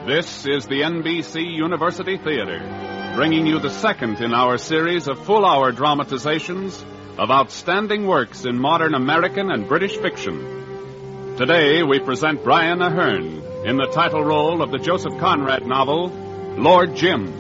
This is the NBC University Theater, bringing you the second in our series of full-hour dramatizations of outstanding works in modern American and British fiction. Today, we present Brian Aherne in the title role of the Joseph Conrad novel, Lord Jim.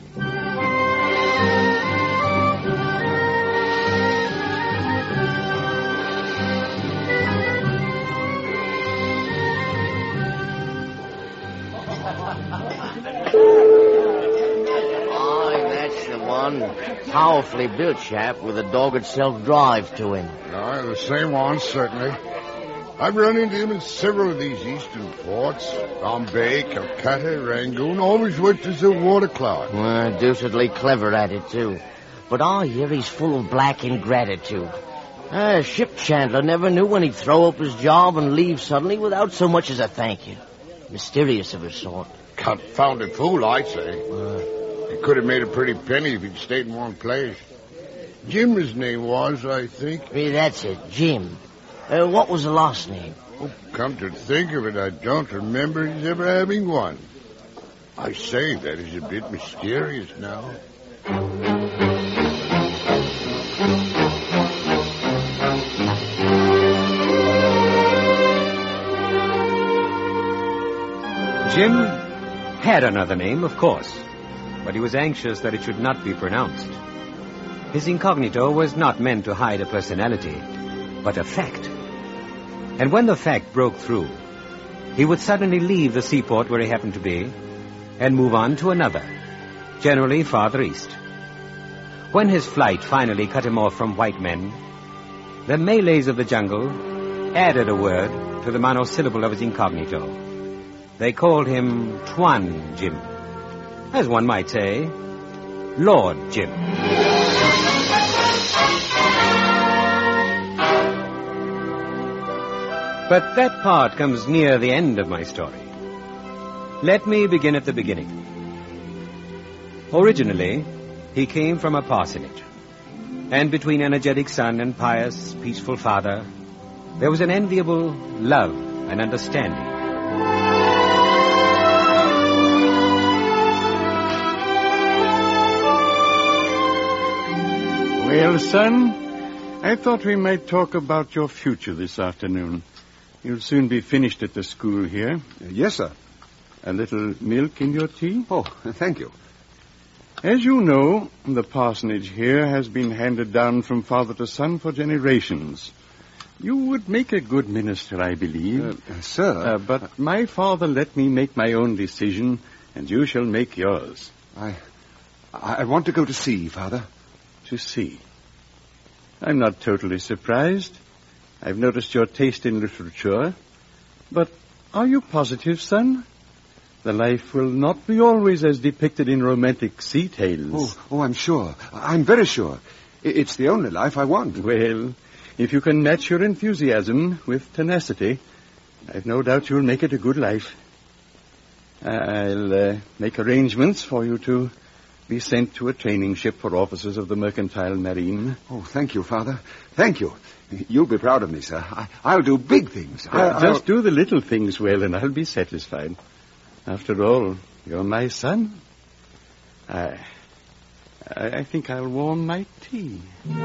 Powerfully built chap with a dogged self-drive to him. The same one, certainly. I've run into him in several of these eastern ports. Bombay, Calcutta, Rangoon, always worked as a water cloud. Deucedly clever at it, too. But I hear he's full of black ingratitude. Ship chandler never knew when he'd throw up his job and leave suddenly without so much as a thank you. Mysterious of his sort. Confounded fool, I'd say. He could have made a pretty penny if he'd stayed in one place. Jim, his name was, I think. That's it, Jim. What was the last name? Oh, come to think of it, I don't remember his ever having one. I say, that is a bit mysterious now. Jim had another name, of course, but he was anxious that it should not be pronounced. His incognito was not meant to hide a personality, but a fact. And when the fact broke through, he would suddenly leave the seaport where he happened to be and move on to another, generally farther east. When his flight finally cut him off from white men, the Malays of the jungle added a word to the monosyllable of his incognito. They called him Tuan Jim. As one might say, Lord Jim. But that part comes near the end of my story. Let me begin at the beginning. Originally, he came from a parsonage. And between energetic son and pious, peaceful father, there was an enviable love and understanding. Well, son, I thought we might talk about your future this afternoon. You'll soon be finished at the school here. Yes, sir. A little milk in your tea? Oh, thank you. As you know, the parsonage here has been handed down from father to son for generations. You would make a good minister, I believe. Sir. But my father let me make my own decision, and you shall make yours. I want to go to sea, Father. To sea. I'm not totally surprised. I've noticed your taste in literature. But are you positive, son? The life will not be always as depicted in romantic sea tales. Oh, I'm sure. I'm very sure. It's the only life I want. Well, if you can match your enthusiasm with tenacity, I've no doubt you'll make it a good life. I'll make arrangements for you to be sent to a training ship for officers of the Mercantile Marine. Oh, thank you, Father. Thank you. You'll be proud of me, sir. I'll do big things. Just do the little things well, and I'll be satisfied. After all, you're my son. I think I'll warm my tea.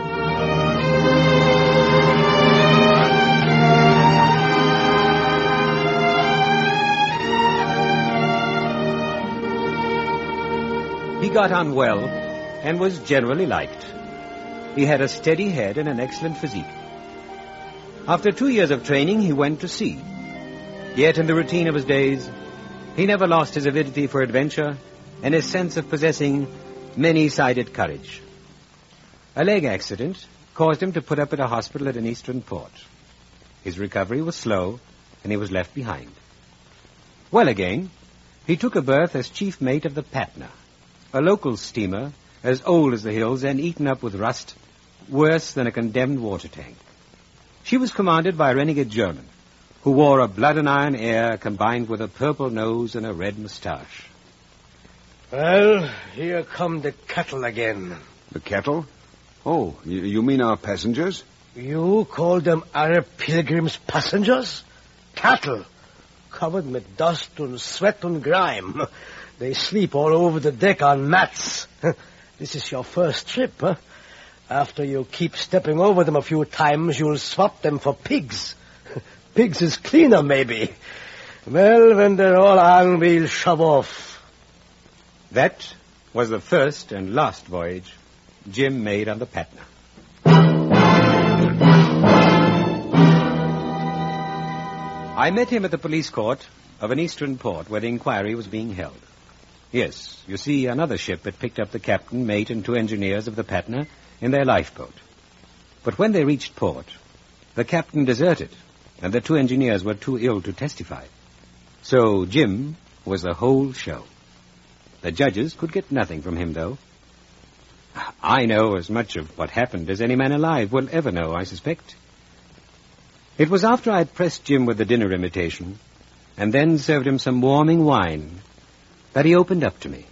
He got on well and was generally liked. He had a steady head and an excellent physique. After 2 years of training, he went to sea. Yet in the routine of his days, he never lost his avidity for adventure and his sense of possessing many-sided courage. A leg accident caused him to put up at a hospital at an eastern port. His recovery was slow, and he was left behind. Well again, he took a berth as chief mate of the Patna, a local steamer as old as the hills and eaten up with rust, worse than a condemned water tank. She was commanded by a renegade German, who wore a blood-and-iron air combined with a purple nose and a red moustache. Well, here come the cattle again. The cattle? Oh, you mean our passengers? You call them Arab pilgrims passengers? Cattle? covered with dust and sweat and grime. They sleep all over the deck on mats. This is your first trip, huh? After you keep stepping over them a few times, you'll swap them for pigs. Pigs is cleaner, maybe. Well, when they're all on, we'll shove off. That was the first and last voyage Jim made on the Patna. I met him at the police court of an eastern port where the inquiry was being held. Yes, you see, another ship had picked up the captain, mate, and 2 engineers of the Patna in their lifeboat. But when they reached port, the captain deserted, and the 2 engineers were too ill to testify. So Jim was the whole show. The judges could get nothing from him, though. I know as much of what happened as any man alive will ever know, I suspect. It was after I'd pressed Jim with the dinner invitation, and then served him some warming wine, that he opened up to me.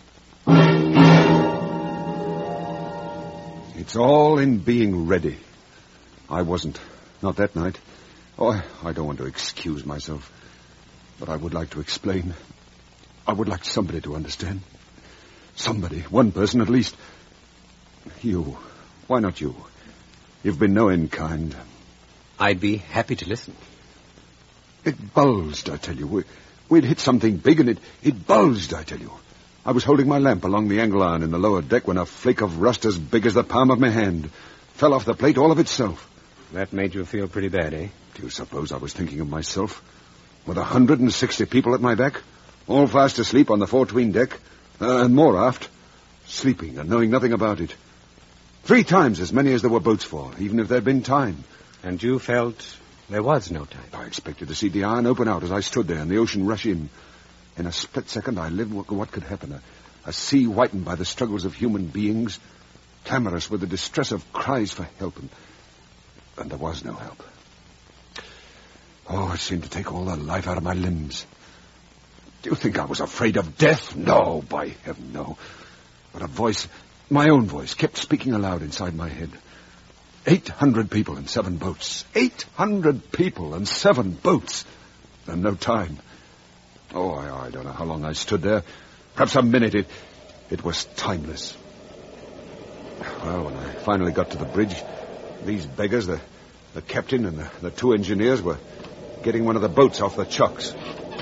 It's all in being ready. I wasn't. Not that night. Oh, I don't want to excuse myself. But I would like to explain. I would like somebody to understand. Somebody. One person at least. You. Why not you? You've been knowing kind. I'd be happy to listen. It bulged, I tell you. We'd hit something big and it bulged, I tell you. I was holding my lamp along the angle iron in the lower deck when a flake of rust as big as the palm of my hand fell off the plate all of itself. That made you feel pretty bad, eh? Do you suppose I was thinking of myself? With 160 people at my back, all fast asleep on the fore-tween deck, and more aft, sleeping and knowing nothing about it. 3 times as many as there were boats for, even if there'd been time. And you felt there was no time? I expected to see the iron open out as I stood there and the ocean rush in. In a split second, I lived what could happen. A sea whitened by the struggles of human beings, clamorous with the distress of cries for help, and there was no help. Oh, it seemed to take all the life out of my limbs. Do you think I was afraid of death? No, by heaven, no. But a voice, my own voice, kept speaking aloud inside my head. 800 people and 7 boats. 800 people and 7 boats. And no time. Oh, I don't know how long I stood there. Perhaps a minute. It was timeless. Well, when I finally got to the bridge, these beggars, the captain and the 2 engineers, were getting one of the boats off the chocks.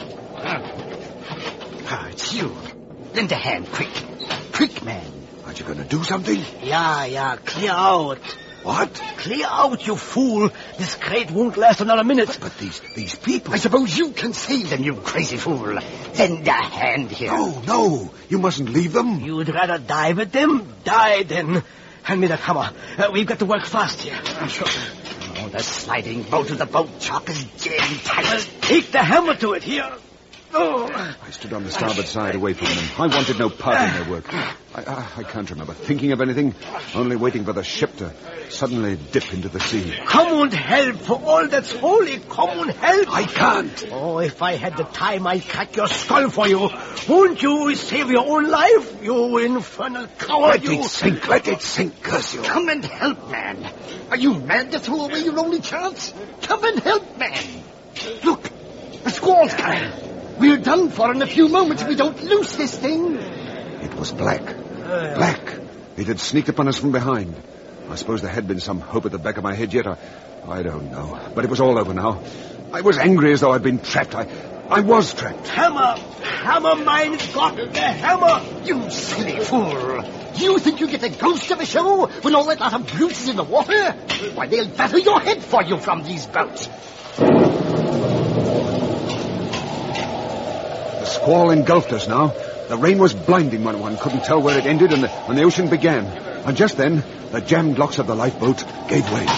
It's you. Lend a hand, quick. Quick, man. Aren't you going to do something? Yeah, clear out. What? Clear out, you fool. This crate won't last another minute. But these people... I suppose you can save them, you crazy fool. Lend a hand here. No. You mustn't leave them. You'd rather die with them? Die, then. Hand me that hammer. We've got to work fast here. Sure. Oh, the sliding bolt of the boat chock is jammed tight. Well, take the hammer to it here. Oh. I stood on the starboard side away from them. I wanted no part in their work. I can't remember thinking of anything, only waiting for the ship to suddenly dip into the sea. Come and help, for all that's holy. Come and help. I can't. Oh, if I had the time, I'd crack your skull for you. Won't you save your own life, you infernal coward? Let it sink, curse you. Come and help, man. Are you mad to throw away your only chance? Come and help, man. Look, the squall's coming. We're done for in a few moments if we don't loose this thing. It was black. Black. It had sneaked upon us from behind. I suppose there had been some hope at the back of my head yet. I don't know. But it was all over now. I was angry as though I'd been trapped. I was trapped. Hammer, mine's got the hammer. You silly fool. You think you get the ghost of a show when all that lot of brutes is in the water? Why, they'll batter your head for you from these boats. The squall engulfed us now. The rain was blinding when one couldn't tell where it ended and the ocean began. And just then, the jammed locks of the lifeboat gave way.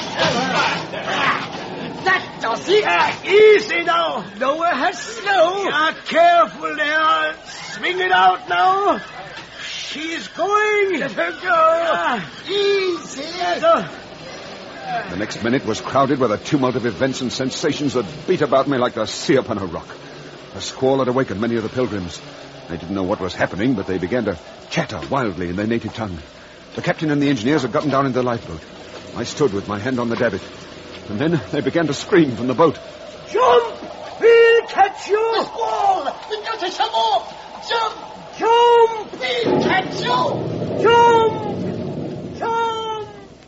That does it. Easy now. Lower her slow. Careful there. Swing it out now. She's going. Let her go. Easy. The next minute was crowded with a tumult of events and sensations that beat about me like the sea upon a rock. A squall had awakened many of the pilgrims. They didn't know what was happening, but they began to chatter wildly in their native tongue. The captain and the engineers had gotten down into the lifeboat. I stood with my hand on the davit. And then they began to scream from the boat. Jump! We'll catch Jump! Squall! We got to come off! Jump! Jump! Please, catch you! Jump! Jump!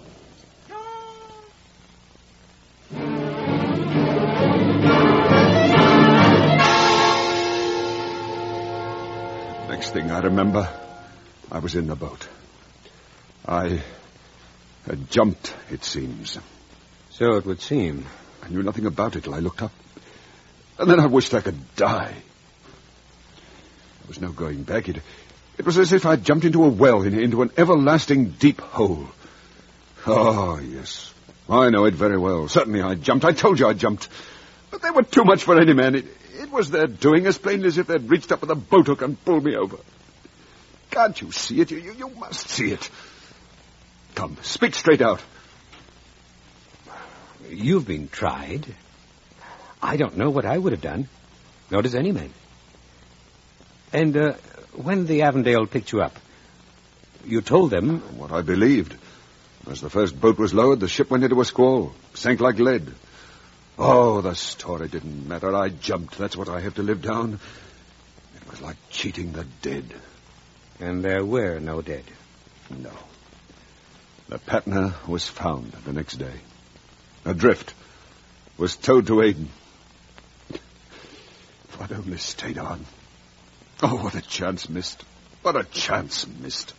Next thing I remember, I was in the boat. I had jumped, it seems. So it would seem. I knew nothing about it till I looked up. And then I wished I could die. There was no going back. It was as if I'd jumped into a well, into an everlasting deep hole. Oh, yes. I know it very well. Certainly I jumped. I told you I jumped. But they were too much for any man. It was their doing, as plainly as if they'd reached up with a boat hook and pulled me over. Can't you see it? You must see it. Come, speak straight out. You've been tried. I don't know what I would have done. Nor does any man. And when the Avondale picked you up, you told them... What I believed. As the first boat was lowered, the ship went into a squall. Sank like lead. Oh, the story didn't matter. I jumped. That's what I have to live down. It was like cheating the dead. And there were no dead. No. The Patna was found the next day. Adrift. Was towed to Aden. If I'd only stayed on. Oh, what a chance missed. What a chance missed.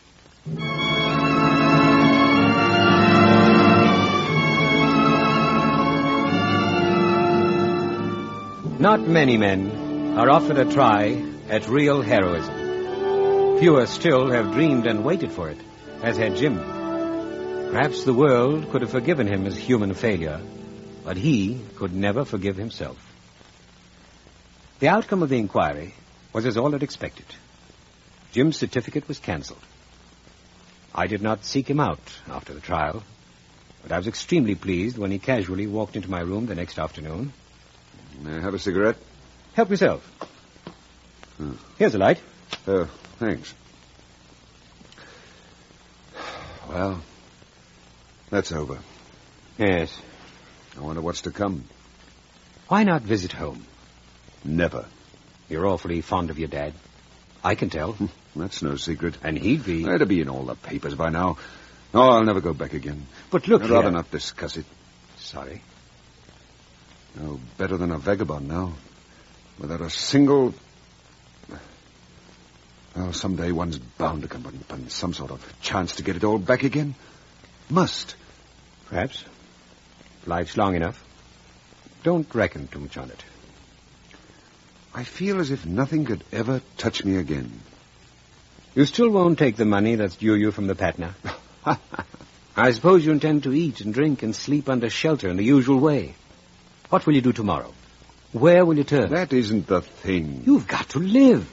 Not many men are offered a try at real heroism. Fewer still have dreamed and waited for it, as had Jim. Perhaps the world could have forgiven him his human failure, but he could never forgive himself. The outcome of the inquiry was as all had expected. Jim's certificate was cancelled. I did not seek him out after the trial, but I was extremely pleased when he casually walked into my room the next afternoon. May I have a cigarette? Help yourself. Here's a light. Thanks. Well, that's over. Yes. I wonder what's to come. Why not visit home? Never. You're awfully fond of your dad. I can tell. That's no secret. And he'd be... It'd be in all the papers by now. Oh, I'll never go back again. But look I'd here. rather not discuss it. Sorry. No better than a vagabond now. Without a single... Well, someday one's bound to come upon some sort of chance to get it all back again. Must. Perhaps. Life's long enough. Don't reckon too much on it. I feel as if nothing could ever touch me again. You still won't take the money that's due you from the Patna? I suppose you intend to eat and drink and sleep under shelter in the usual way. What will you do tomorrow? Where will you turn? That isn't the thing. You've got to live.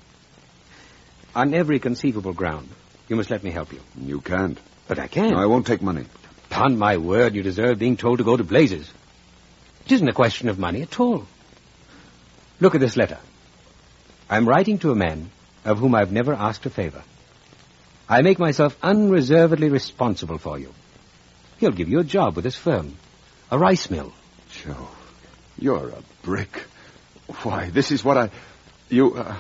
On every conceivable ground, you must let me help you. You can't. But I can. No, I won't take money. Upon my word, you deserve being told to go to blazes. It isn't a question of money at all. Look at this letter. I'm writing to a man of whom I've never asked a favor. I make myself unreservedly responsible for you. He'll give you a job with his firm. A rice mill. Joe, you're a brick. Why, this is what well,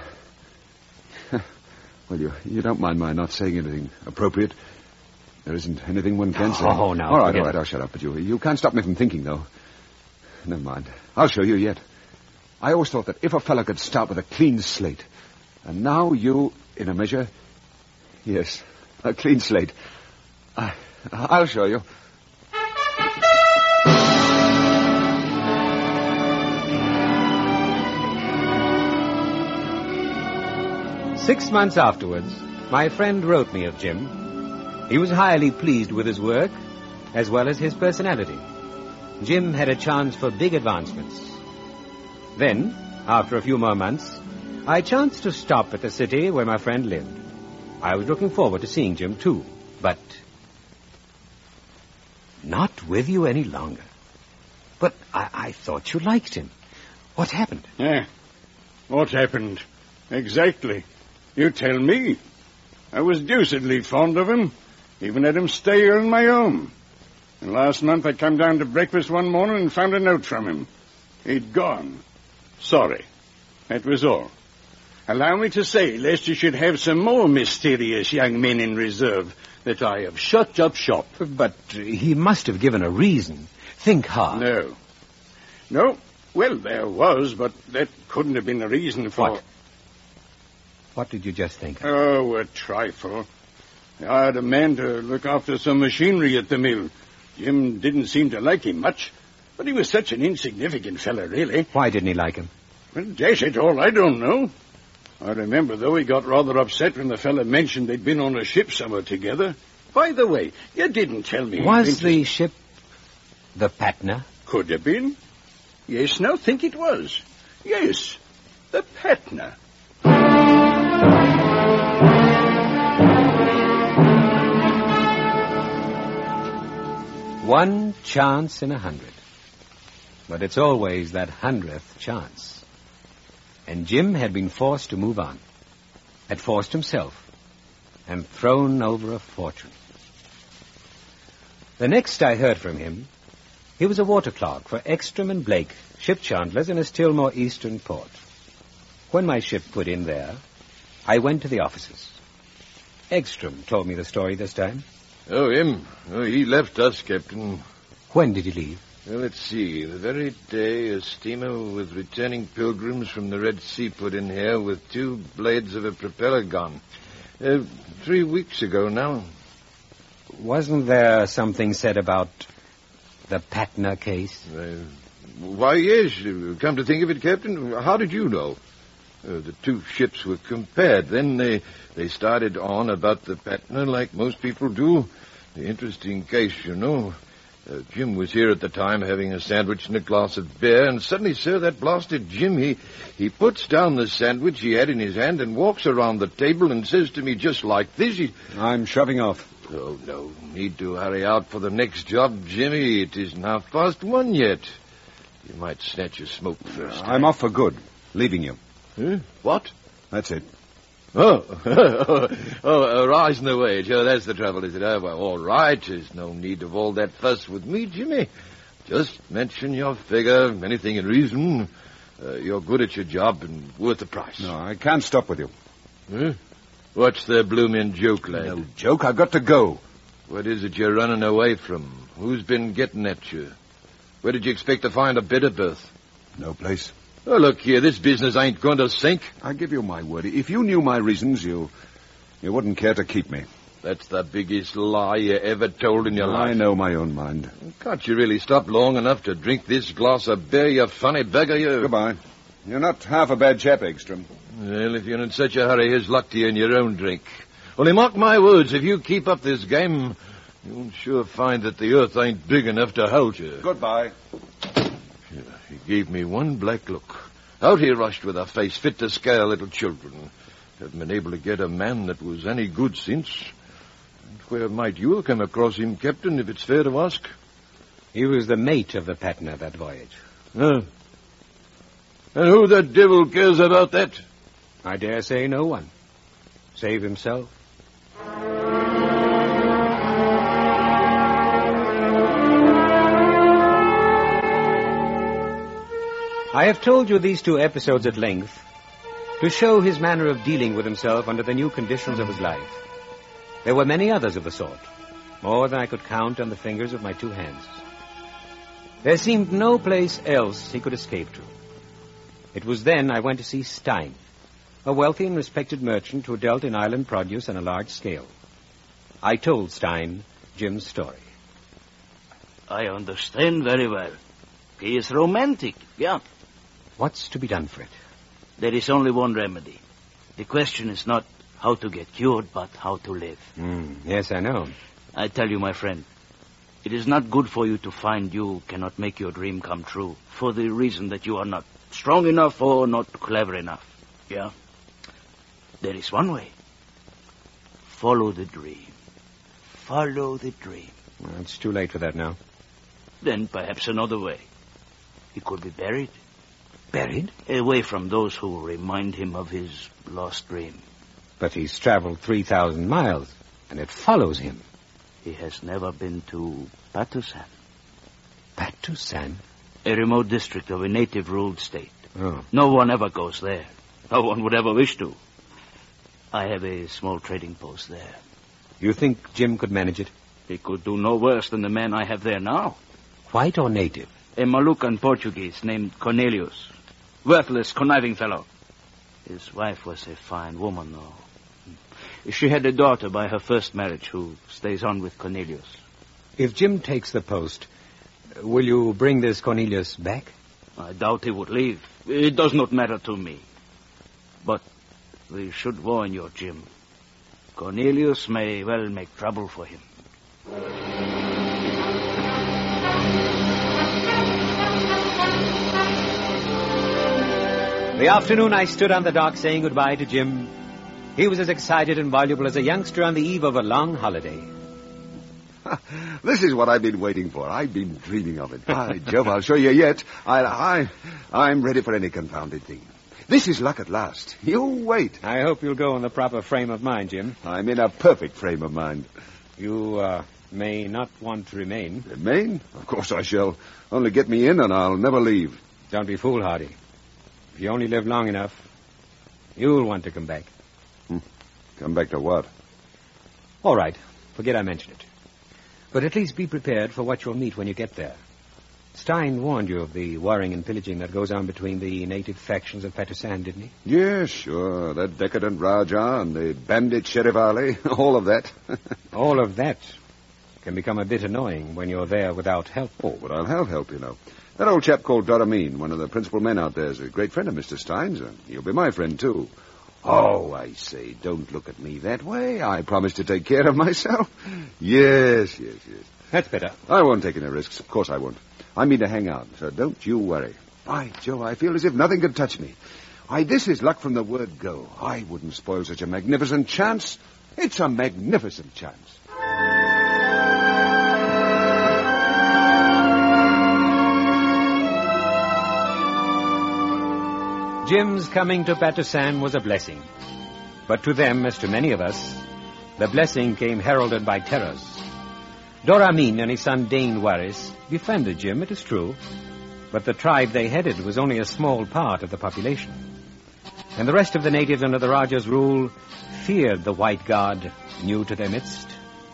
you don't mind my not saying anything appropriate? There isn't anything one can say. Oh, no. All right, I'll shut up. But you can't stop me from thinking, though. Never mind. I'll show you yet. I always thought that if a fellow could start with a clean slate, and now you, in a measure... Yes, a clean slate. I'll show you. Six months afterwards, my friend wrote me of Jim. He was highly pleased with his work, as well as his personality. Jim had a chance for big advancements. Then, after a few more months, I chanced to stop at the city where my friend lived. I was looking forward to seeing Jim, too, but not with you any longer. But I thought you liked him. What happened? What happened? Exactly. You tell me. I was deucedly fond of him. Even had him stay here in my home. And last month I came down to breakfast one morning and found a note from him. He'd gone. Sorry. That was all. Allow me to say, lest you should have some more mysterious young men in reserve, that I have shut up shop. But he must have given a reason. Think hard. No. Well, there was, but that couldn't have been the reason for... What did you just think of? Oh, a trifle. I had a man to look after some machinery at the mill. Jim didn't seem to like him much, but he was such an insignificant fellow, really. Why didn't he like him? Well, dash it all, I don't know. I remember, though, he got rather upset when the fellow mentioned they'd been on a ship somewhere together. By the way, you didn't tell me... Was the ship the Patna? Could have been. Yes, now think it was. Yes, the Patna. One chance in 100. But it's always that 100th chance. And Jim had been forced to move on. Had forced himself. And thrown over a fortune. The next I heard from him, he was a water clerk for Ekstrom and Blake, ship chandlers in a still more eastern port. When my ship put in there, I went to the offices. Ekstrom told me the story this time. Oh, him? Oh, he left us, Captain. When did he leave? Well, let's see. The very day a steamer with returning pilgrims from the Red Sea put in here with 2 blades of a propeller gone. 3 weeks ago now. Wasn't there something said about the Patna case? Why, yes. Come to think of it, Captain, how did you know? The 2 ships were compared. Then they started on about the Patna like most people do. The interesting case, you know. Jim was here at the time having a sandwich and a glass of beer, and suddenly, sir, that blasted Jim, he puts down the sandwich he had in his hand and walks around the table and says to me just like this, I'm shoving off. Oh, no need to hurry out for the next job, Jimmy. It isn't 1:30 yet. You might snatch a smoke first. I'm off for good. Leaving you. Huh? What? That's it. Oh, rising the wage. Oh, that's the trouble, is it? Oh, well, all right. There's no need of all that fuss with me, Jimmy. Just mention your figure, anything in reason. You're good at your job and worth the price. No, I can't stop with you. Huh? What's the bloomin' joke, lad? No joke. I've got to go. What is it you're running away from? Who's been getting at you? Where did you expect to find a better berth? No place. Oh, look here, this business ain't going to sink. I give you my word. If you knew my reasons, you wouldn't care to keep me. That's the biggest lie you ever told in your life. I know my own mind. Can't you really stop long enough to drink this glass of beer, you funny beggar, you? Goodbye. You're not half a bad chap, Ekstrom. Well, if you're in such a hurry, here's luck to you in your own drink. Only mark my words, if you keep up this game, you'll sure find that the earth ain't big enough to hold you. Goodbye. He gave me one black look. Out he rushed with a face fit to scare little children. Haven't been able to get a man that was any good since. And where might you have come across him, Captain, if it's fair to ask? He was the mate of the Patna that voyage. And who the devil cares about that? I dare say no one. Save himself. I have told you these 2 episodes at length to show his manner of dealing with himself under the new conditions of his life. There were many others of the sort, more than I could count on the fingers of my 2 hands. There seemed no place else he could escape to. It was then I went to see Stein, a wealthy and respected merchant who dealt in island produce on a large scale. I told Stein Jim's story. I understand very well. He is romantic, yeah. What's to be done for it? There is only one remedy. The question is not how to get cured, but how to live. Yes, I know. I tell you, my friend, it is not good for you to find you cannot make your dream come true for the reason that you are not strong enough or not clever enough. Yeah? There is one way. Follow the dream. Follow the dream. Well, it's too late for that now. Then perhaps another way. He could be buried. Buried? Away from those who remind him of his lost dream. But he's traveled 3,000 miles, and it follows him. He has never been to Batusan. Batusan? A remote district of a native-ruled state. Oh. No one ever goes there. No one would ever wish to. I have a small trading post there. You think Jim could manage it? He could do no worse than the man I have there now. White or native? A Moluccan Portuguese named Cornelius. Worthless, conniving fellow. His wife was a fine woman, though. She had a daughter by her first marriage who stays on with Cornelius. If Jim takes the post, will you bring this Cornelius back? I doubt he would leave. It does not matter to me. But we should warn you, Jim. Cornelius may well make trouble for him. The afternoon I stood on the dock saying goodbye to Jim. He was as excited and voluble as a youngster on the eve of a long holiday. This is what I've been waiting for. I've been dreaming of it. By Jove, I'll show you yet. I'm ready for any confounded thing. This is luck at last. You wait. I hope you'll go in the proper frame of mind, Jim. I'm in a perfect frame of mind. You may not want to remain. Remain? Of course I shall. Only get me in and I'll never leave. Don't be foolhardy. If you only live long enough, you'll want to come back. Come back to what? All right. Forget I mentioned it. But at least be prepared for what you'll meet when you get there. Stein warned you of the worrying and pillaging that goes on between the native factions of Patusan, didn't he? Yes, sure. That decadent Raja and the bandit Sheriff Ali. All of that. All of that can become a bit annoying when you're there without help. Oh, but I'll have help, you know. That old chap called Doramin, one of the principal men out there, is a great friend of Mr. Stein's, and he'll be my friend, too. Oh, I say, don't look at me that way. I promised to take care of myself. Yes. That's better. I won't take any risks. Of course I won't. I mean to hang out, so don't you worry. By Joe, I feel as if nothing could touch me. Why, this is luck from the word go. I wouldn't spoil such a magnificent chance. It's a magnificent chance. Jim's coming to Patusan was a blessing. But to them, as to many of us, the blessing came heralded by terrors. Doramin and his son Dane Waris befriended Jim, it is true, but the tribe they headed was only a small part of the population. And the rest of the natives under the Raja's rule feared the white god new to their midst.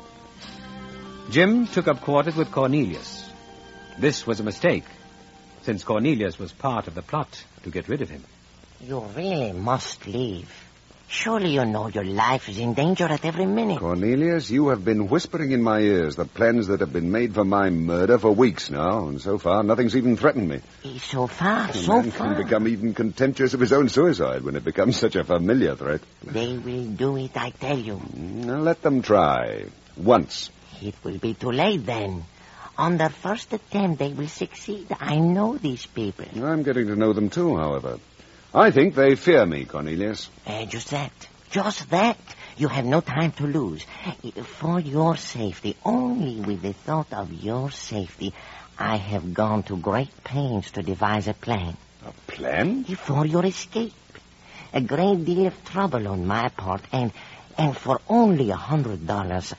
Jim took up quarters with Cornelius. This was a mistake, since Cornelius was part of the plot to get rid of him. You really must leave. Surely you know your life is in danger at every minute. Cornelius, you have been whispering in my ears the plans that have been made for my murder for weeks now, and so far nothing's even threatened me. So far. A man can become even contemptuous of his own suicide when it becomes such a familiar threat. They will do it, I tell you. Now let them try. Once. It will be too late then. On their first attempt, they will succeed. I know these people. I'm getting to know them too, however. I think they fear me, Cornelius. Just that. You have no time to lose. For your safety, only with the thought of your safety, I have gone to great pains to devise a plan. A plan? For your escape. A great deal of trouble on my part, and for only $100.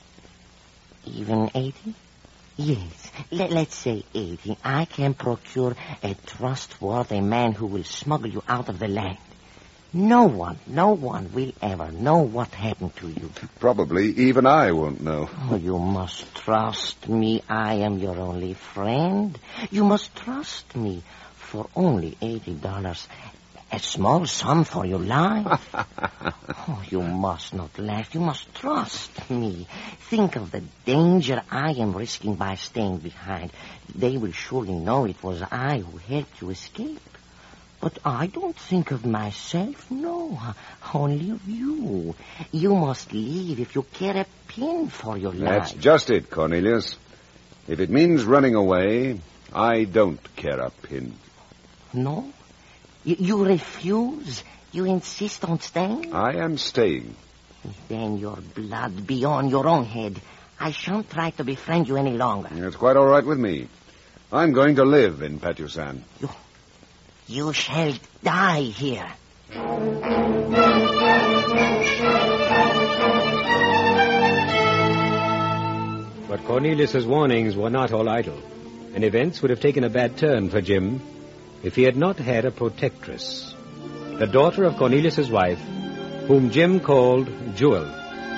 Even 80? Yes, let's say 80. I can procure a trustworthy man who will smuggle you out of the land. No one will ever know what happened to you. Probably even I won't know. Oh, you must trust me. I am your only friend. You must trust me for only $80. A small sum for your life. Oh, you must not laugh. You must trust me. Think of the danger I am risking by staying behind. They will surely know it was I who helped you escape. But I don't think of myself, no. Only of you. You must leave if you care a pin for your life. That's just it, Cornelius. If it means running away, I don't care a pin. No? You refuse? You insist on staying? I am staying. Then your blood be on your own head. I shan't try to befriend you any longer. It's quite all right with me. I'm going to live in Patusan. You shall die here. But Cornelius's warnings were not all idle. and events would have taken a bad turn for Jim if he had not had a protectress, the daughter of Cornelius's wife, whom Jim called Jewel.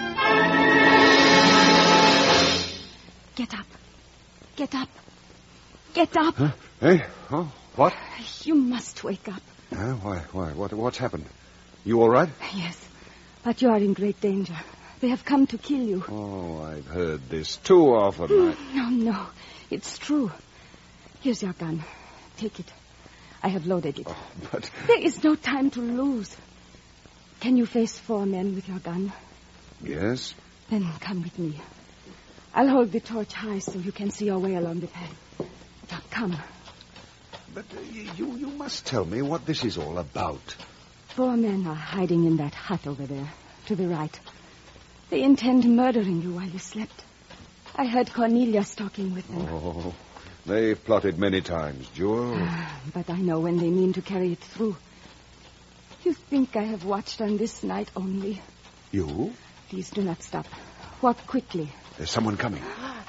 Get up. Get up. Get up. Huh? Hey? Oh, what? You must wake up. Why? What's happened? You all right? Yes, but you are in great danger. They have come to kill you. Oh, I've heard this too often. No, it's true. Here's your gun. Take it. I have loaded it. Oh, but... There is no time to lose. Can you face 4 men with your gun? Yes. Then come with me. I'll hold the torch high so you can see your way along the path. Now, come. But you must tell me what this is all about. 4 men are hiding in that hut over there, to the right. They intend murdering you while you slept. I heard Cornelius talking with them. Oh, they've plotted many times, Jewel. But I know when they mean to carry it through. You think I have watched on this night only? You? Please do not stop. Walk quickly. There's someone coming.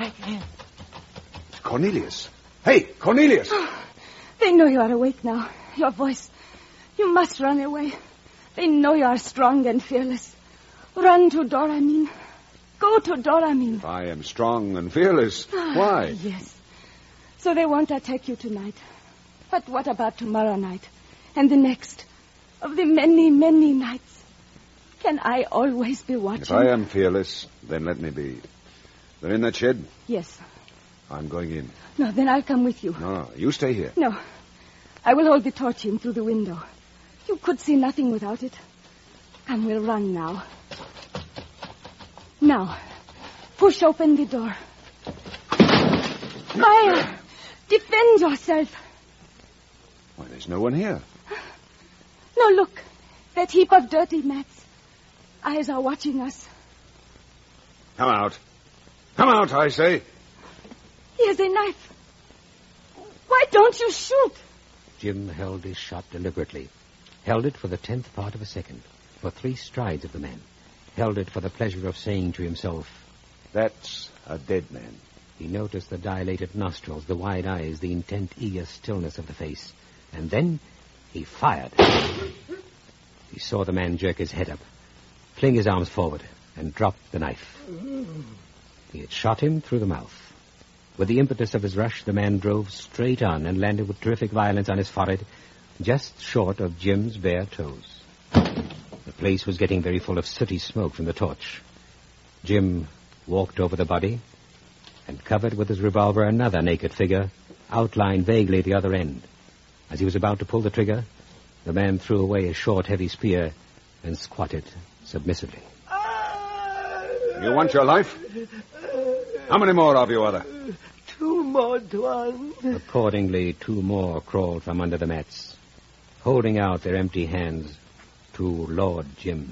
Cornelius. Hey, Cornelius! They know you are awake now. Your voice. You must run away. They know you are strong and fearless. Run to Doramin. Go to Doramin. If I am strong and fearless, why? Yes. So they won't attack you tonight. But what about tomorrow night? And the next? Of the many, many nights? Can I always be watching? If I am fearless, then let me be. They're in that shed? Yes. I'm going in. No, then I'll come with you. No, you stay here. No. I will hold the torch in through the window. You could see nothing without it. Come, we'll run now. Now, push open the door. Fire! Defend yourself. Why, there's no one here. No, look. That heap of dirty mats. Eyes are watching us. Come out. Come out, I say. Here's a knife. Why don't you shoot? Jim held his shot deliberately. Held it for the 10th part of a second, for 3 strides of the man. Held it for the pleasure of saying to himself, "That's a dead man." He noticed the dilated nostrils, the wide eyes, the intent, eager stillness of the face. And then he fired. He saw the man jerk his head up, fling his arms forward, and drop the knife. He had shot him through the mouth. With the impetus of his rush, the man drove straight on and landed with terrific violence on his forehead, just short of Jim's bare toes. The place was getting very full of sooty smoke from the torch. Jim walked over the body and covered with his revolver another naked figure, outlined vaguely at the other end. As he was about to pull the trigger, the man threw away his short, heavy spear and squatted submissively. You want your life? How many more of you are there? 2 more, Tuan. Accordingly, 2 more crawled from under the mats, holding out their empty hands to Lord Jim.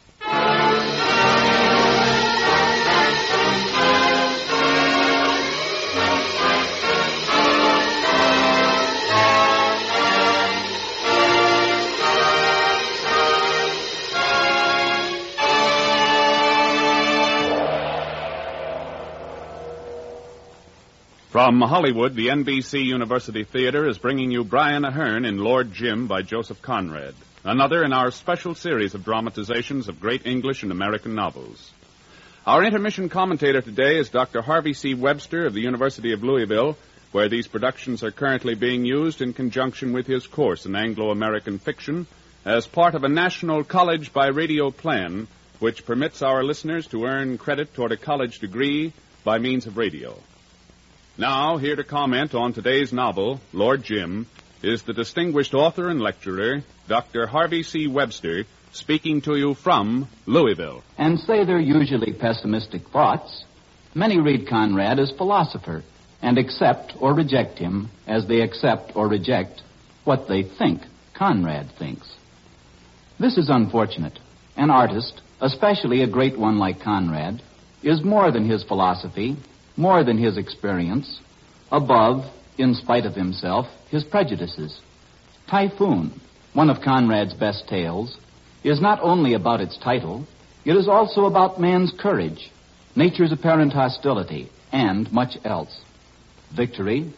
From Hollywood, the NBC University Theater is bringing you Brian Aherne in Lord Jim by Joseph Conrad, another in our special series of dramatizations of great English and American novels. Our intermission commentator today is Dr. Harvey C. Webster of the University of Louisville, where these productions are currently being used in conjunction with his course in Anglo-American fiction as part of a national college by radio plan, which permits our listeners to earn credit toward a college degree by means of radio. Now, here to comment on today's novel, Lord Jim, is the distinguished author and lecturer, Dr. Harvey C. Webster, speaking to you from Louisville. And say they're usually pessimistic thoughts. Many read Conrad as philosopher and accept or reject him as they accept or reject what they think Conrad thinks. This is unfortunate. An artist, especially a great one like Conrad, is more than his philosophy, more than his experience, above, in spite of himself, his prejudices. Typhoon, one of Conrad's best tales, is not only about its title, it is also about man's courage, nature's apparent hostility, and much else. Victory,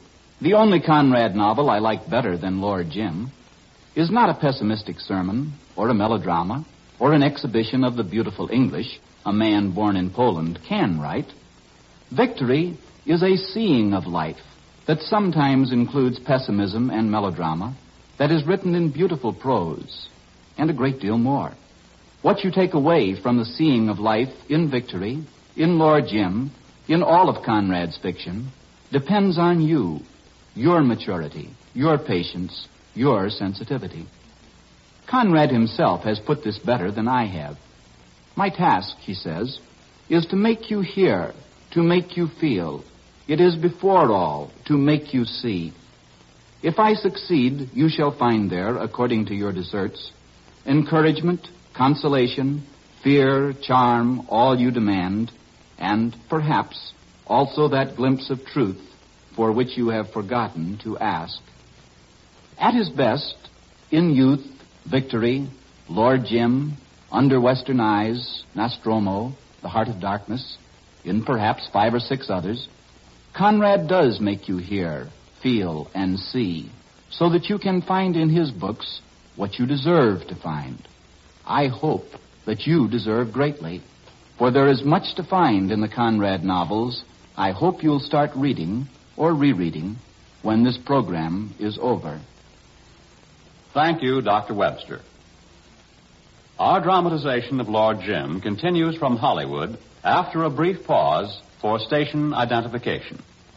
The only Conrad novel I like better than Lord Jim is not a pessimistic sermon or a melodrama or an exhibition of the beautiful English a man born in Poland can write. Victory is a seeing of life that sometimes includes pessimism and melodrama, that is written in beautiful prose, and a great deal more. What you take away from the seeing of life in Victory, in Lord Jim, in all of Conrad's fiction, depends on you, your maturity, your patience, your sensitivity. Conrad himself has put this better than I have. My task, he says, is to make you hear, to make you feel. It is before all to make you see. If I succeed, you shall find there, according to your deserts, encouragement, consolation, fear, charm, all you demand, and perhaps also that glimpse of truth for which you have forgotten to ask. At his best, in youth, Victory, Lord Jim, Under Western Eyes, Nostromo, The Heart of Darkness, in perhaps 5 or 6 others, Conrad does make you hear, feel, and see, so that you can find in his books what you deserve to find. I hope that you deserve greatly, for there is much to find in the Conrad novels I hope you'll start reading or rereading when this program is over. Thank you, Dr. Webster. Our dramatization of Lord Jim continues from Hollywood after a brief pause for station identification.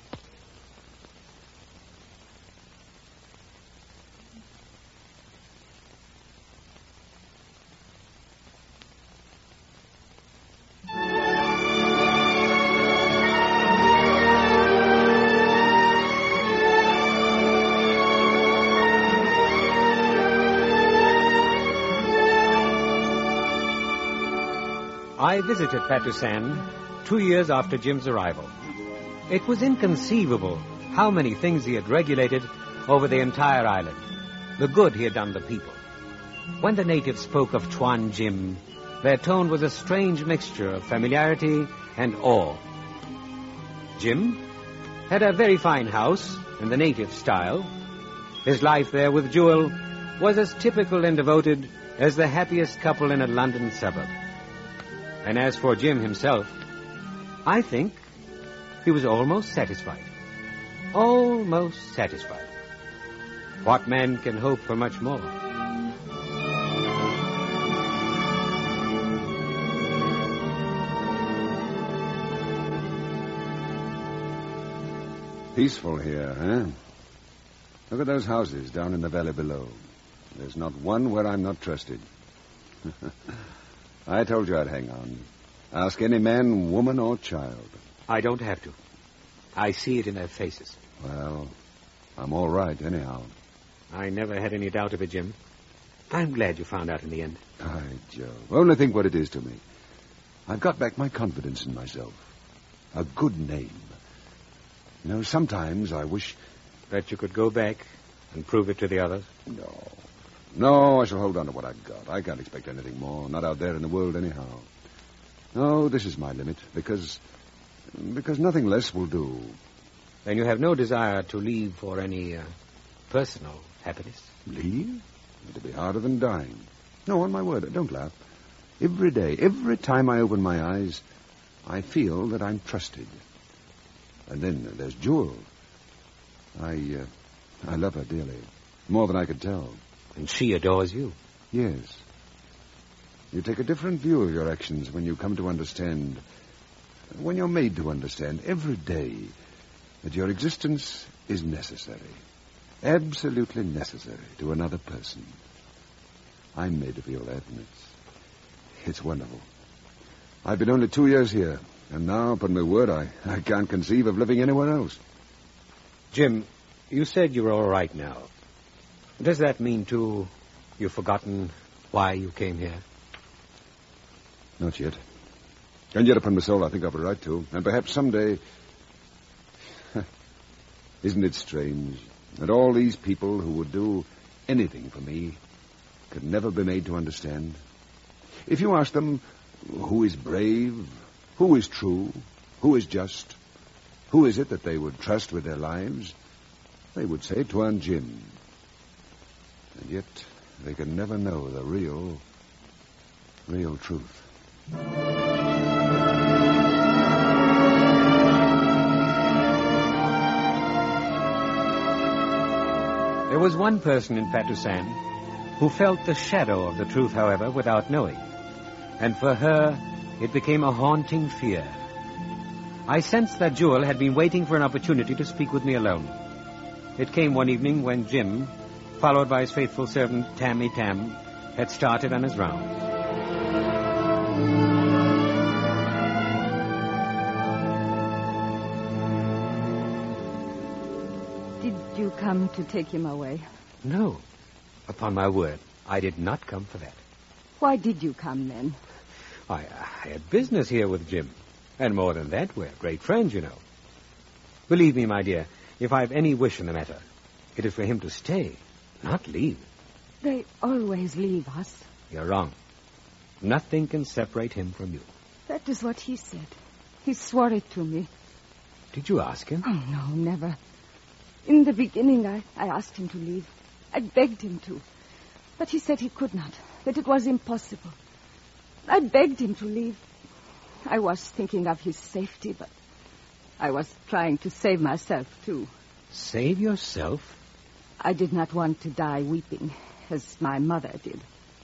I visited Patusan 2 years after Jim's arrival. It was inconceivable how many things he had regulated over the entire island, the good he had done the people. When the natives spoke of Tuan Jim, their tone was a strange mixture of familiarity and awe. Jim had a very fine house in the native style. His life there with Jewel was as typical and devoted as the happiest couple in a London suburb. And as for Jim himself, I think he was almost satisfied. Almost satisfied. What man can hope for much more? Peaceful here, huh? Look at those houses down in the valley below. There's not one where I'm not trusted. I told you I'd hang on. Ask any man, woman, or child. I don't have to. I see it in their faces. Well, I'm all right, anyhow. I never had any doubt of it, Jim. I'm glad you found out in the end. By Jove. Only think what it is to me. I've got back my confidence in myself. A good name. You know, sometimes I wish... that you could go back and prove it to the others? No, I shall hold on to what I've got. I can't expect anything more. Not out there in the world, anyhow. No, this is my limit, because nothing less will do. Then you have no desire to leave for any personal happiness? Leave? It'll be harder than dying. No, on my word, don't laugh. Every day, every time I open my eyes, I feel that I'm trusted. And then there's Jewel. I love her dearly, more than I could tell. And she adores you? Yes. You take a different view of your actions when you come to understand, when you're made to understand every day that your existence is necessary, absolutely necessary to another person. I'm made to feel that, and it's wonderful. I've been only 2 years here, and now, upon my word, I can't conceive of living anywhere else. Jim, you said you were all right now. Does that mean, too, you've forgotten why you came here? Not yet. And yet, upon my soul, I think I've a right to. And perhaps someday... Isn't it strange that all these people who would do anything for me could never be made to understand? If you ask them who is brave, who is true, who is just, who is it that they would trust with their lives, They would say Tuan Jim. And yet they can never know the real truth. There was one person in Patusan who felt the shadow of the truth, however, without knowing. And for her, it became a haunting fear. I sensed that Jewel had been waiting for an opportunity to speak with me alone. It came one evening when Jim, followed by his faithful servant Tammy Tam, had started on his rounds. Did you come to take him away? No. Upon my word, I did not come for that. Why did you come, then? I had business here with Jim. And more than that, we're great friends, you know. Believe me, my dear, if I've any wish in the matter, it is for him to stay, not leave. They always leave us. You're wrong. Nothing can separate him from you. That is what he said. He swore it to me. Did you ask him? Oh, no, never. In the beginning, I asked him to leave. I begged him to. But he said he could not, that it was impossible. I begged him to leave. I was thinking of his safety, but I was trying to save myself, too. Save yourself? I did not want to die weeping, as my mother did.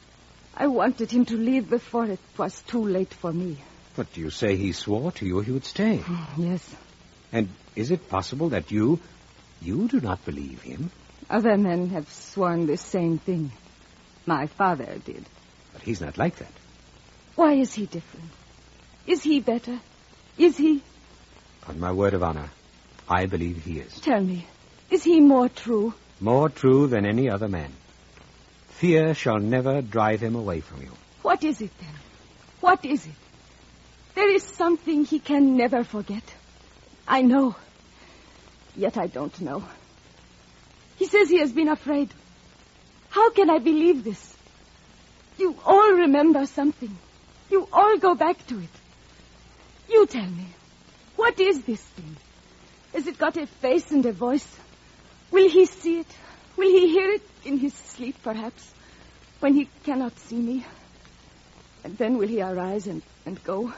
I wanted him to leave before it was too late for me. But you say he swore to you he would stay. Yes. And is it possible that you do not believe him? Other men have sworn the same thing. My father did. But he's not like that. Why is he different? Is he better? Is he? On my word of honor, I believe he is. Tell me, is he more true? More true than any other man. Fear shall never drive him away from you. What is it, then? What is it? There is something he can never forget. I know. Yet I don't know. He says he has been afraid. How can I believe this? You all remember something. You all go back to it. You tell me, what is this thing? Has it got a face and a voice? Will he see it? Will he hear it in his sleep, perhaps, when he cannot see me? And then will he arise and go?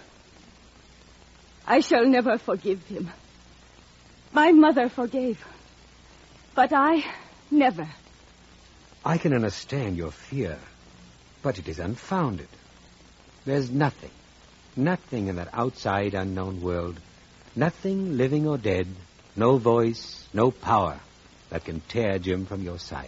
I shall never forgive him. My mother forgave, but I never. I can understand your fear, but it is unfounded. There's nothing in that outside unknown world, nothing living or dead, no voice, no power that can tear Jim from your side.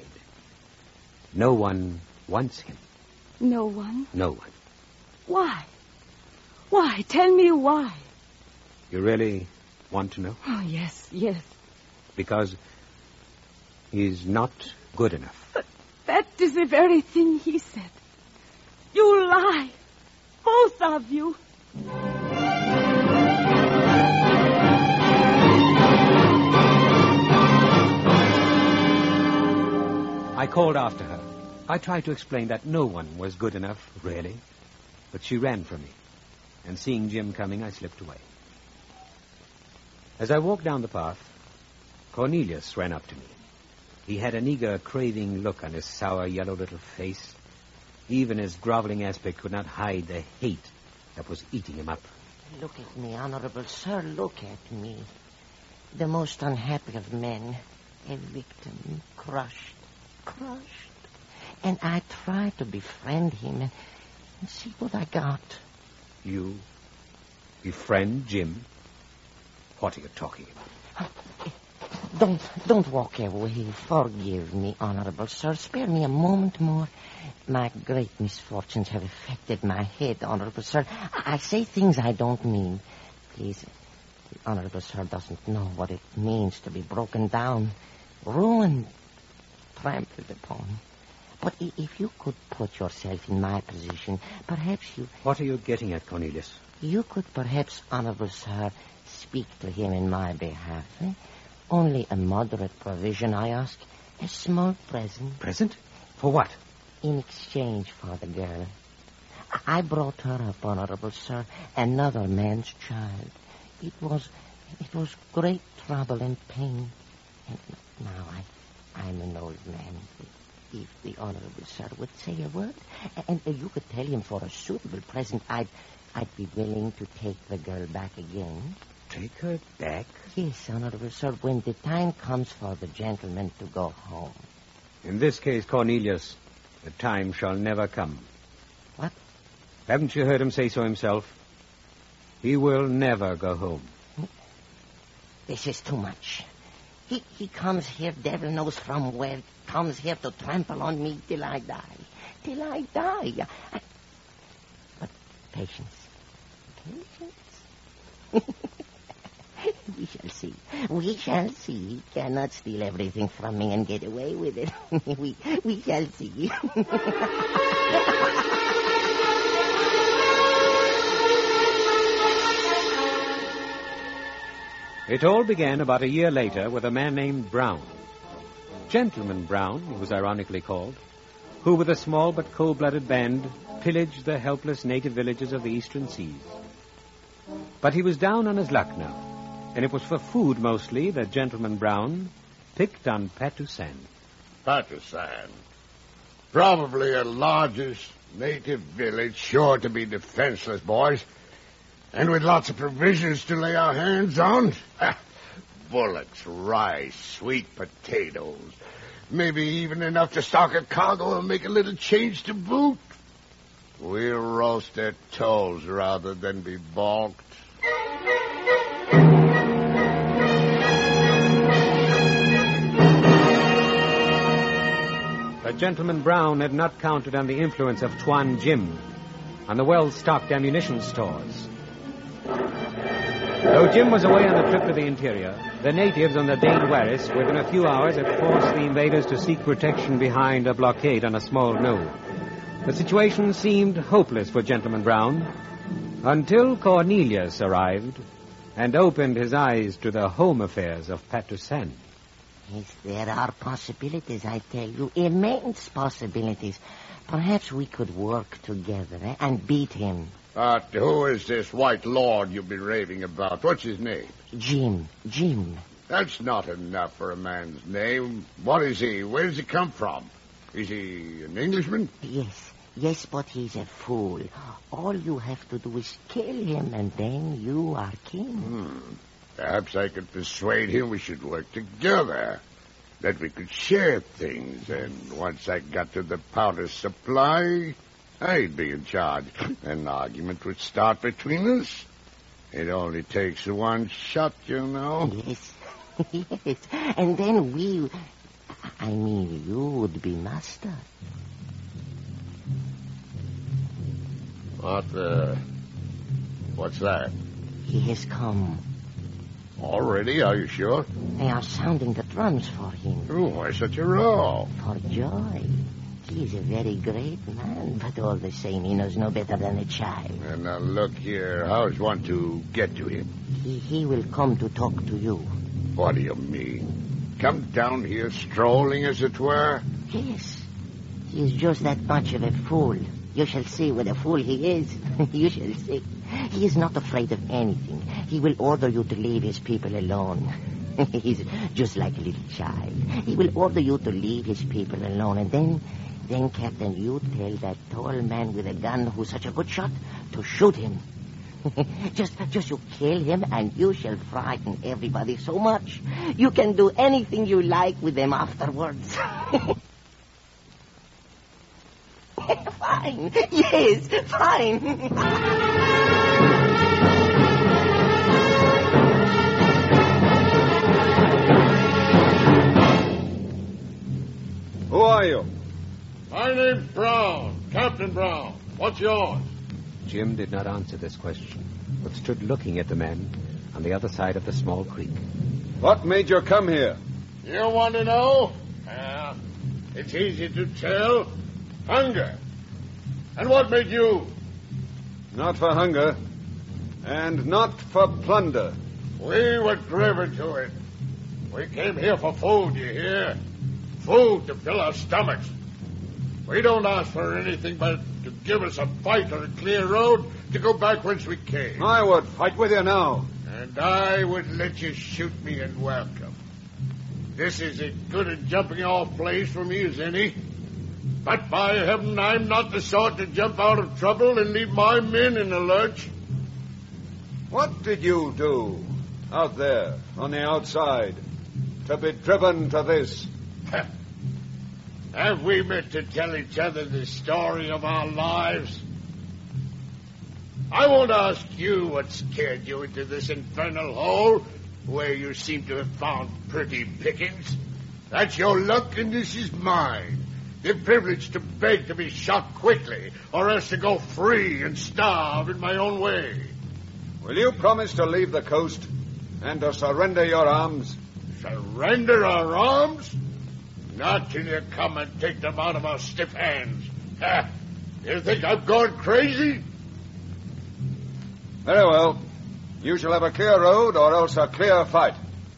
No one wants him. No one? No one. Why? Why? Tell me why. You really want to know? Oh, yes, yes. Because he's not good enough. But that is the very thing he said. You lie. Both of you. I called after her. I tried to explain that no one was good enough, really. But she ran from me. And seeing Jim coming, I slipped away. As I walked down the path, Cornelius ran up to me. He had an eager, craving look on his sour, yellow little face. Even his groveling aspect could not hide the hate that was eating him up. Look at me, Honorable Sir, look at me. The most unhappy of men. A victim, crushed. And I tried to befriend him and see what I got. You befriend Jim? What are you talking about? Don't walk away. Forgive me, Honorable Sir. Spare me a moment more. My great misfortunes have affected my head, Honorable Sir. I say things I don't mean. Please, the Honorable Sir doesn't know what it means to be broken down, ruined, trampled upon. But if you could put yourself in my position, perhaps you... What are you getting at, Cornelius? You could perhaps, Honorable Sir, speak to him in my behalf. Only a moderate provision, I ask. A small present. Present? For what? In exchange for the girl. I brought her up, Honorable Sir, another man's child. It was great trouble and pain. Now, I'm an old man. If the Honorable Sir would say a word, and you could tell him for a suitable present, I'd be willing to take the girl back again. Take her back? Yes, Honorable Sir, when the time comes for the gentleman to go home. In this case, Cornelius, the time shall never come. What? Haven't you heard him say so himself? He will never go home. This is too much. He comes here, devil knows from where, comes here to trample on me till I die. Till I die. But patience. We shall see. We shall see. He cannot steal everything from me and get away with it. We shall see. It all began about a year later with a man named Brown. Gentleman Brown, he was ironically called, who with a small but cold-blooded band pillaged the helpless native villages of the eastern seas. But he was down on his luck now, and it was for food mostly that Gentleman Brown picked on Patusan. Patusan. Probably a largest native village, sure to be defenseless, boys. And with lots of provisions to lay our hands on. Bullocks, rice, sweet potatoes. Maybe even enough to stock a cargo and make a little change to boot. We'll roast their toes rather than be balked. But Gentleman Brown had not counted on the influence of Tuan Jim, on the well-stocked ammunition stores. Though Jim was away on a trip to the interior, the natives on the Dane Waris, within a few hours, had forced the invaders to seek protection behind a blockade on a small knoll. The situation seemed hopeless for Gentleman Brown until Cornelius arrived and opened his eyes to the home affairs of Patusan. Yes, there are possibilities, I tell you, immense possibilities. Perhaps we could work together and beat him. But who is this white lord you've been raving about? What's his name? Jim. That's not enough for a man's name. What is he? Where does he come from? Is he an Englishman? Yes, but he's a fool. All you have to do is kill him, and then you are king. Perhaps I could persuade him we should work together. That we could share things, and once I got to the powder supply, I'd be in charge. An argument would start between us. It only takes one shot, you know. Yes. And then you would be master. What's that? He has come. Already? Are you sure? They are sounding the drums for him. Oh, why such a row? For joy. He is a very great man, but all the same, he knows no better than a child. And now look here, how is one to get to him? He will come to talk to you. What do you mean? Come down here strolling, as it were? Yes. He is just that much of a fool. You shall see what a fool he is. You shall see. He is not afraid of anything. He will order you to leave his people alone. He's just like a little child. He will order you to leave his people alone, and then, Captain, you tell that tall man with a gun who's such a good shot to shoot him. Just you kill him, and you shall frighten everybody so much. You can do anything you like with them afterwards. Fine. Yes, fine. Who are you? My name's Brown, Captain Brown. What's yours? Jim did not answer this question, but stood looking at the man on the other side of the small creek. What made you come here? You want to know? It's easy to tell. Hunger. And what made you? Not for hunger, and not for plunder. We were driven to it. We came here for food, you hear? Food to fill our stomachs. We don't ask for anything but to give us a fight or a clear road to go back whence we came. I would fight with you now. And I would let you shoot me in welcome. This is as good a jumping-off place for me as any. But by heaven, I'm not the sort to jump out of trouble and leave my men in the lurch. What did you do out there on the outside to be driven to this? Have we met to tell each other the story of our lives? I won't ask you what scared you into this infernal hole where you seem to have found pretty pickings. That's your luck, and this is mine. The privilege to beg to be shot quickly, or else to go free and starve in my own way. Will you promise to leave the coast and to surrender your arms? Surrender our arms? Not till you come and take them out of our stiff hands. Ha! You think I've gone crazy? Very well. You shall have a clear road or else a clear fight.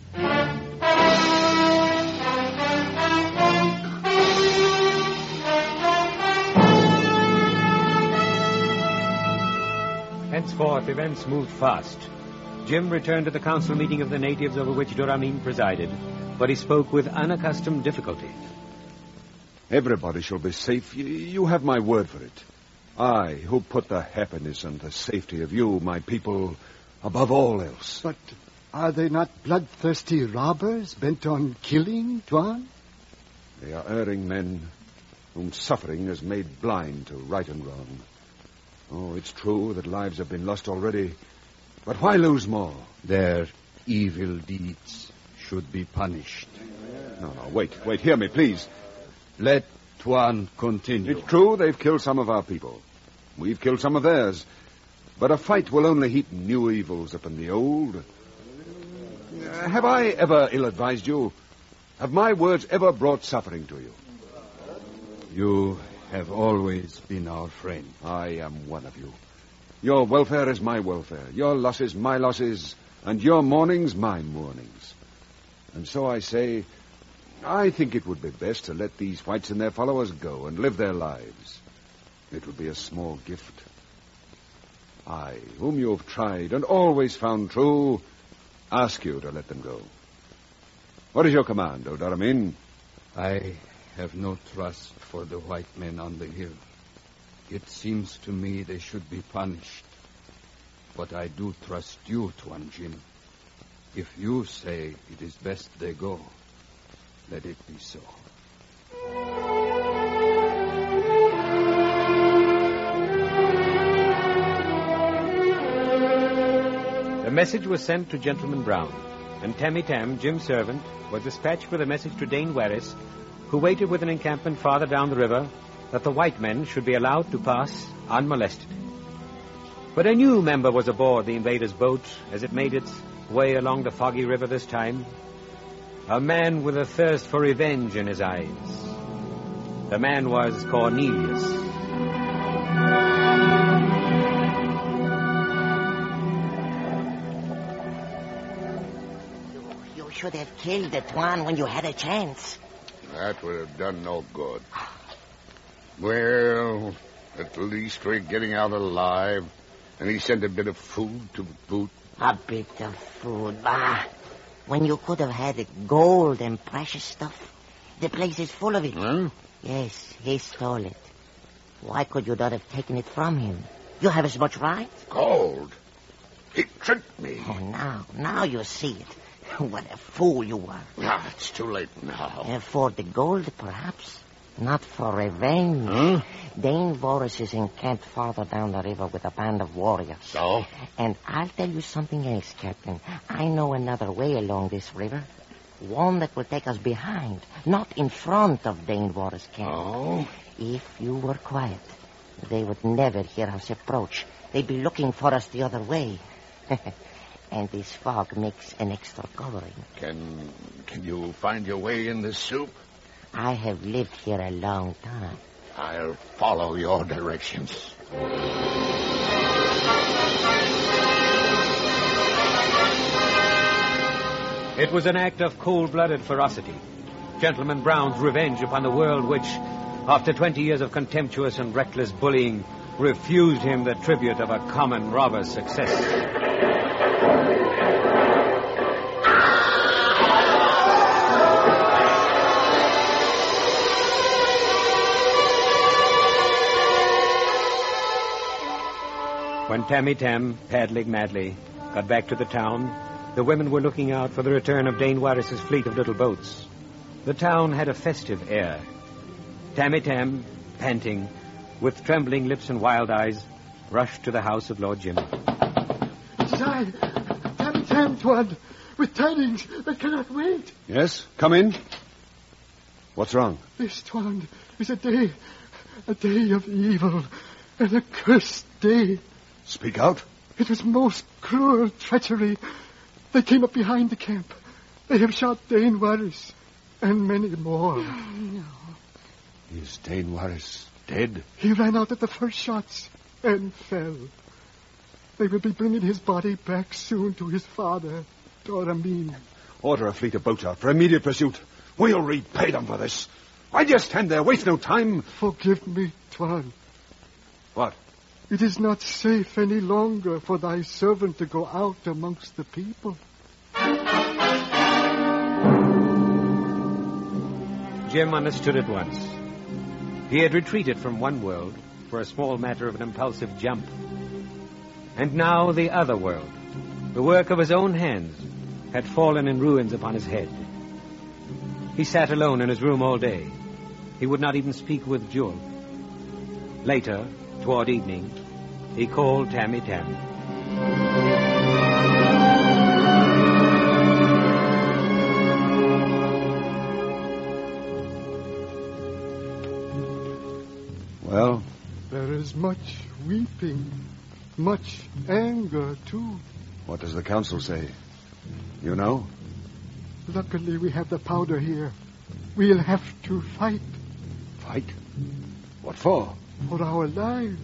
Henceforth, events moved fast. Jim returned to the council meeting of the natives over which Doramin presided, but he spoke with unaccustomed difficulty. Everybody shall be safe. You have my word for it. I, who put the happiness and the safety of you, my people, above all else. But are they not bloodthirsty robbers bent on killing, Tuan? They are erring men whom suffering has made blind to right and wrong. Oh, it's true that lives have been lost already, but why lose more? Their evil deeds should be punished. No, wait, hear me, please. Let Tuan continue. It's true they've killed some of our people. We've killed some of theirs. But a fight will only heap new evils upon the old. Have I ever ill-advised you? Have my words ever brought suffering to you? You have always been our friend. I am one of you. Your welfare is my welfare. Your losses, my losses. And your mournings, my mournings. And so I say, I think it would be best to let these whites and their followers go and live their lives. It would be a small gift. I, whom you have tried and always found true, ask you to let them go. What is your command, O Doramin? I have no trust for the white men on the hill. It seems to me they should be punished. But I do trust you, Tuan Jim. If you say it is best they go, let it be so. The message was sent to Gentleman Brown, and Tammy Tam, Jim's servant, was dispatched with a message to Dane Warris, who waited with an encampment farther down the river, that the white men should be allowed to pass unmolested. But a new member was aboard the invaders' boat as it made its way along the foggy river this time. A man with a thirst for revenge in his eyes. The man was Cornelius. You should have killed the Tuan when you had a chance. That would have done no good. Well, at least we're getting out alive. And he sent a bit of food to boot. A bit of food, bah. When you could have had gold and precious stuff. The place is full of it. Huh? Yes, he stole it. Why could you not have taken it from him? You have as much right. Gold? He tricked me. Oh, now you see it. What a fool you were. It's too late now. For the gold, perhaps. Not for revenge. Huh? Dane Warris is encamped farther down the river with a band of warriors. So? And I'll tell you something else, Captain. I know another way along this river. One that will take us behind, not in front of Dane Warris' camp. Oh? If you were quiet, they would never hear us approach. They'd be looking for us the other way. And this fog makes an extra covering. Can you find your way in this soup? I have lived here a long time. I'll follow your directions. It was an act of cold-blooded ferocity. Gentleman Brown's revenge upon the world which, after 20 years of contemptuous and reckless bullying, refused him the tribute of a common robber's success. When Tammy Tam, paddling madly, got back to the town, the women were looking out for the return of Dane Warris's fleet of little boats. The town had a festive air. Tammy Tam, panting, with trembling lips and wild eyes, rushed to the house of Lord Jim. It is I, Tammy Tam, Tuan, with tidings that cannot wait. Yes, come in. What's wrong? This, Tuan, is a day of evil, an accursed day. Speak out. It was most cruel treachery. They came up behind the camp. They have shot Dane Warris, and many more. No. Is Dane Warris dead? He ran out at the first shots and fell. They will be bringing his body back soon to his father, Doramin. Order a fleet of boats out for immediate pursuit. We'll repay them for this. Why do you stand there? Waste no time. Forgive me, Tuan. What? It is not safe any longer for thy servant to go out amongst the people. Jim understood at once. He had retreated from one world for a small matter of an impulsive jump. And now the other world, the work of his own hands, had fallen in ruins upon his head. He sat alone in his room all day. He would not even speak with Jewel. Later, toward evening, he called Tammy Tam. Well? There is much weeping, much anger, too. What does the council say? You know? Luckily, we have the powder here. We'll have to fight. Fight? What for? For our lives.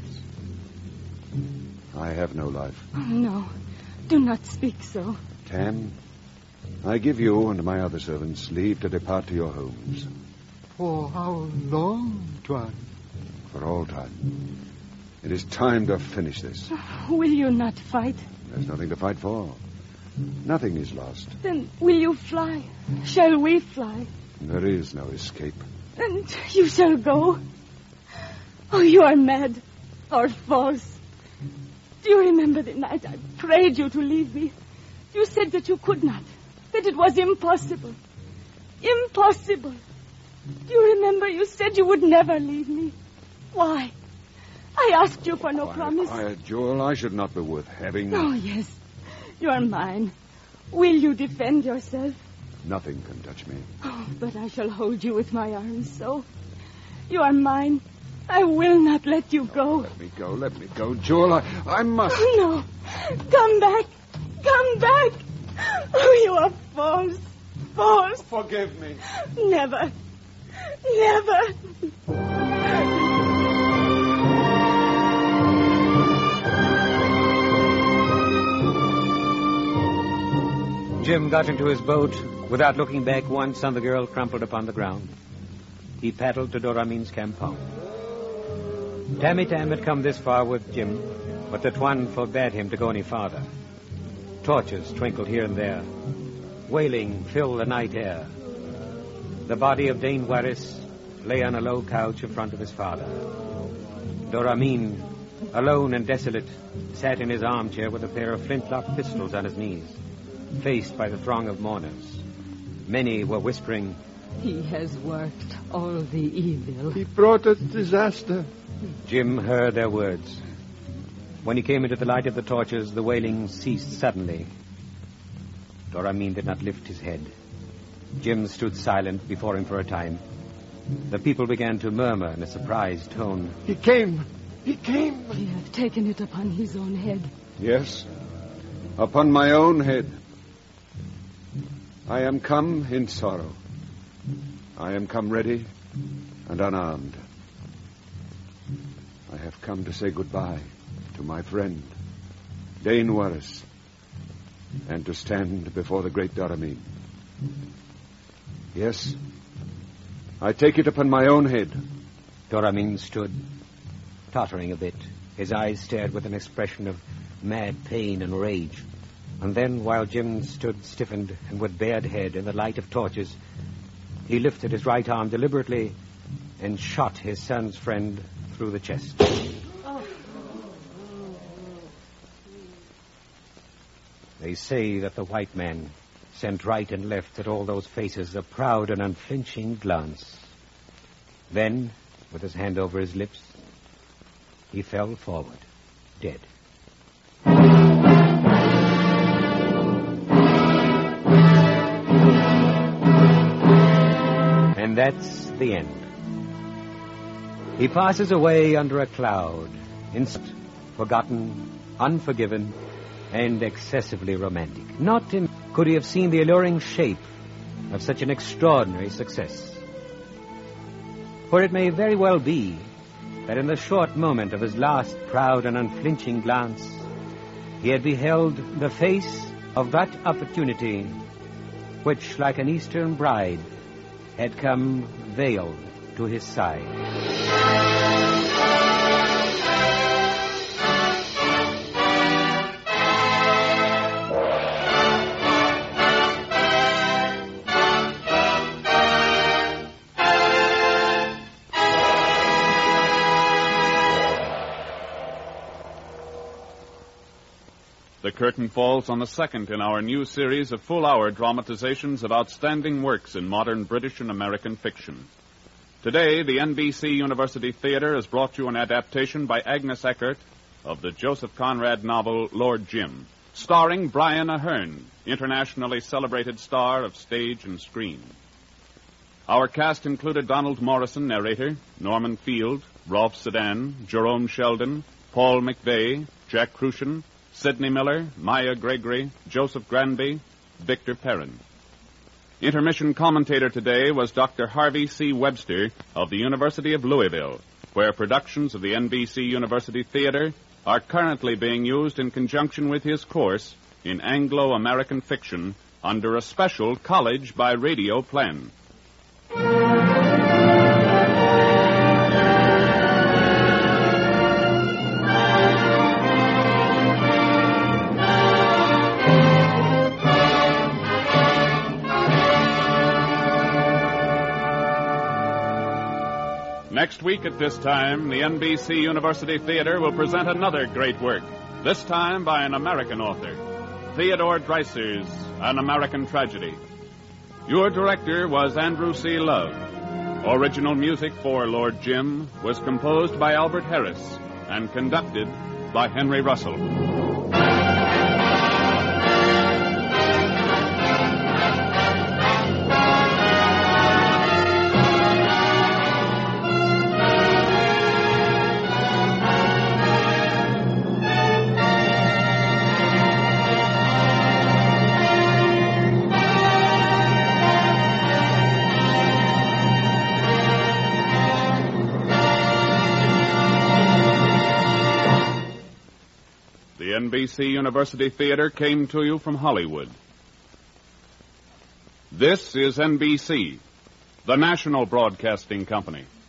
I have no life. Oh, no. Do not speak so. Tam, I give you and my other servants leave to depart to your homes. For how long, Tuan? For all time. It is time to finish this. Will you not fight? There's nothing to fight for. Nothing is lost. Then will you fly? Shall we fly? There is no escape. And you shall go? Oh, you are mad or false. Do you remember the night I prayed you to leave me? You said that you could not, that it was impossible. Impossible. Do you remember you said you would never leave me? Why? I asked you for no promise. Quiet, Jewel. I should not be worth having. Oh, yes. You are mine. Will you defend yourself? Nothing can touch me. Oh, but I shall hold you with my arms so. You are mine. I will not let you go. Let me go. Let me go, Jewel. I must. Oh, no. Come back. Come back. Oh, you are false. False. Forgive me. Never. Never. Jim got into his boat without looking back once on the girl crumpled upon the ground. He paddled to Doramin's compound. Tammy Tam had come this far with Jim, but the Tuan forbade him to go any farther. Torches twinkled here and there. Wailing filled the night air. The body of Dane Warris lay on a low couch in front of his father. Doramin, alone and desolate, sat in his armchair with a pair of flintlock pistols on his knees, faced by the throng of mourners. Many were whispering, "He has worked all the evil. He brought us disaster." Jim heard their words. When he came into the light of the torches, the wailing ceased suddenly. Doramin did not lift his head. Jim stood silent before him for a time. The people began to murmur in a surprised tone. He came. He came. He hath taken it upon his own head. Yes, upon my own head. I am come in sorrow. I am come ready and unarmed. I have come to say goodbye to my friend, Dane Warris, and to stand before the great Doramin. Yes, I take it upon my own head. Doramin stood, tottering a bit. His eyes stared with an expression of mad pain and rage. And then, while Jim stood stiffened and with bared head in the light of torches, he lifted his right arm deliberately and shot his son's friend through the chest. They say that the white man sent right and left at all those faces a proud and unflinching glance. Then, with his hand over his lips, he fell forward, dead. And that's the end. He passes away under a cloud, instant, forgotten, unforgiven, and excessively romantic. Not him could he have seen the alluring shape of such an extraordinary success. For it may very well be that in the short moment of his last proud and unflinching glance, he had beheld the face of that opportunity which, like an Eastern bride, had come veiled to his side. The curtain falls on the second in our new series of full-hour dramatizations of outstanding works in modern British and American fiction. Today, the NBC University Theater has brought you an adaptation by Agnes Eckert of the Joseph Conrad novel Lord Jim, starring Brian Aherne, internationally celebrated star of stage and screen. Our cast included Donald Morrison, narrator, Norman Field, Rolf Sedan, Jerome Sheldon, Paul McVeigh, Jack Crucian, Sidney Miller, Maya Gregory, Joseph Granby, Victor Perrin. Intermission commentator today was Dr. Harvey C. Webster of the University of Louisville, where productions of the NBC University Theater are currently being used in conjunction with his course in Anglo-American fiction under a special college by radio plan. Next week at this time, the NBC University Theater will present another great work, this time by an American author, Theodore Dreiser's An American Tragedy. Your director was Andrew C. Love. Original music for Lord Jim was composed by Albert Harris and conducted by Henry Russell. The NBC University Theater came to you from Hollywood. This is NBC, the national broadcasting company.